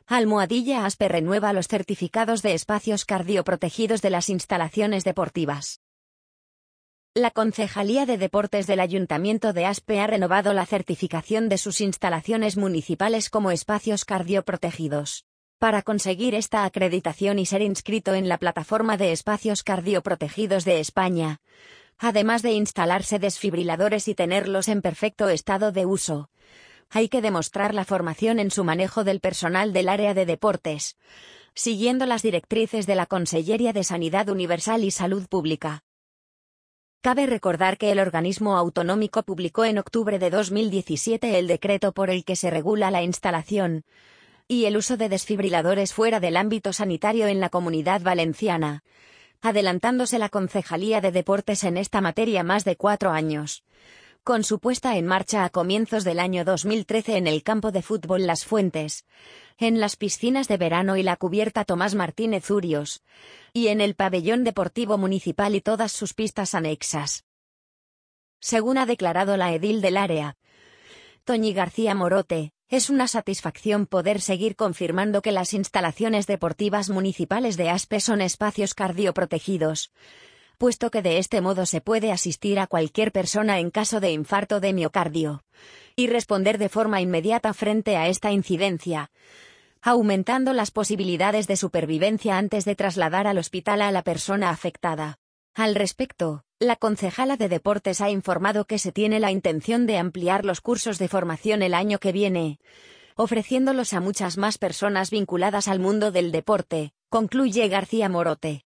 Almohadilla Aspe renueva los certificados de espacios cardioprotegidos de las instalaciones deportivas. La Concejalía de Deportes del Ayuntamiento de Aspe ha renovado la certificación de sus instalaciones municipales como espacios cardioprotegidos. Para conseguir esta acreditación y ser inscrito en la plataforma de espacios cardioprotegidos de España, además de instalarse desfibriladores y tenerlos en perfecto estado de uso, hay que demostrar la formación en su manejo del personal del área de deportes, siguiendo las directrices de la Conselleria de Sanidad Universal y Salud Pública. Cabe recordar que el organismo autonómico publicó en octubre de 2017 el decreto por el que se regula la instalación y el uso de desfibriladores fuera del ámbito sanitario en la Comunidad Valenciana, adelantándose la Concejalía de Deportes en esta materia más de 4 años. Con su puesta en marcha a comienzos del año 2013 en el campo de fútbol Las Fuentes, en las piscinas de verano y la cubierta Tomás Martínez Urios, y en el pabellón deportivo municipal y todas sus pistas anexas. Según ha declarado la edil del área, Toñi García Morote, es una satisfacción poder seguir confirmando que las instalaciones deportivas municipales de Aspe son espacios cardioprotegidos, puesto que de este modo se puede asistir a cualquier persona en caso de infarto de miocardio, y responder de forma inmediata frente a esta incidencia, aumentando las posibilidades de supervivencia antes de trasladar al hospital a la persona afectada. Al respecto, la concejala de Deportes ha informado que se tiene la intención de ampliar los cursos de formación el año que viene, ofreciéndolos a muchas más personas vinculadas al mundo del deporte, concluye García Morote.